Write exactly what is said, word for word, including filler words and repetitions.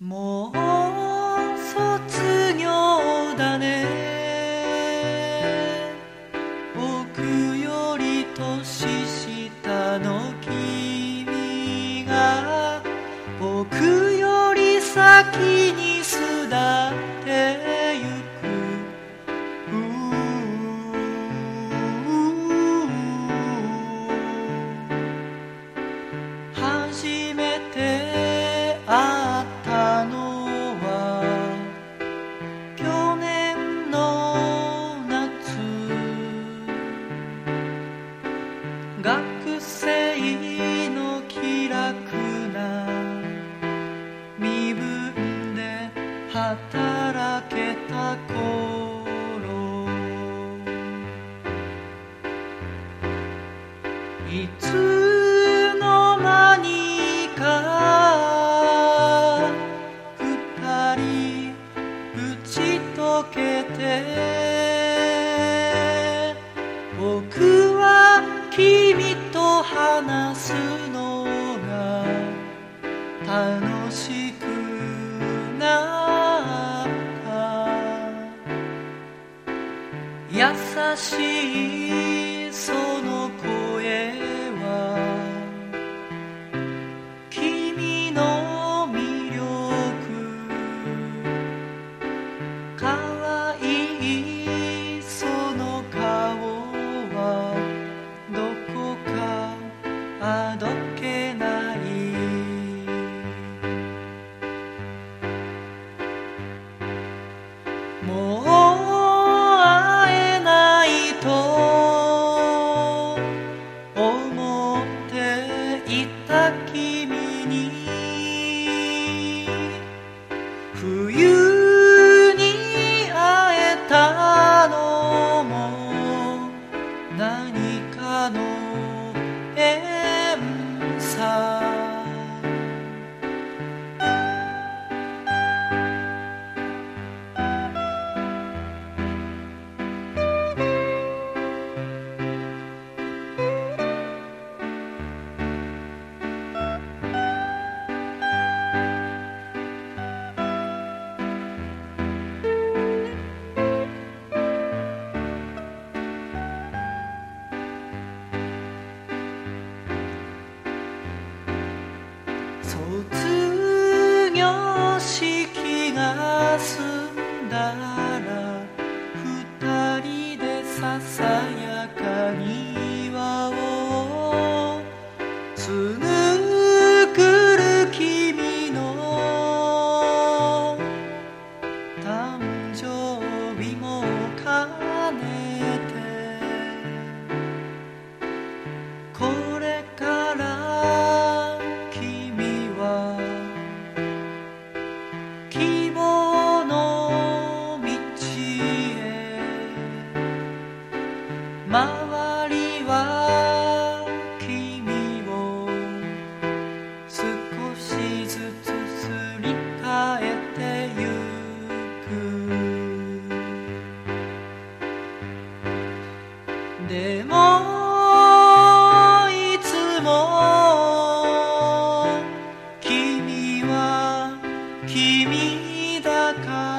もう卒業だね。僕より年下の君が僕より先に巣立ってゆく。初めて会ったのは去年の夏。学生の気楽な身分で働けた頃、いつの間にか二人打ち解けて、僕は君と話すのが楽しくなった。優しいその声は君の魅力。可愛いその顔はどこかあどけない。もう会えないと思っていた君に、冬に会えたのも何かの縁さ。卒業式が済んだら二人でささやかに庭を紡ぐ君の誕生日も兼ねて、これから君は希望の道へ。周りは君を少しずつすり替えてゆく。でもいつも君は君だから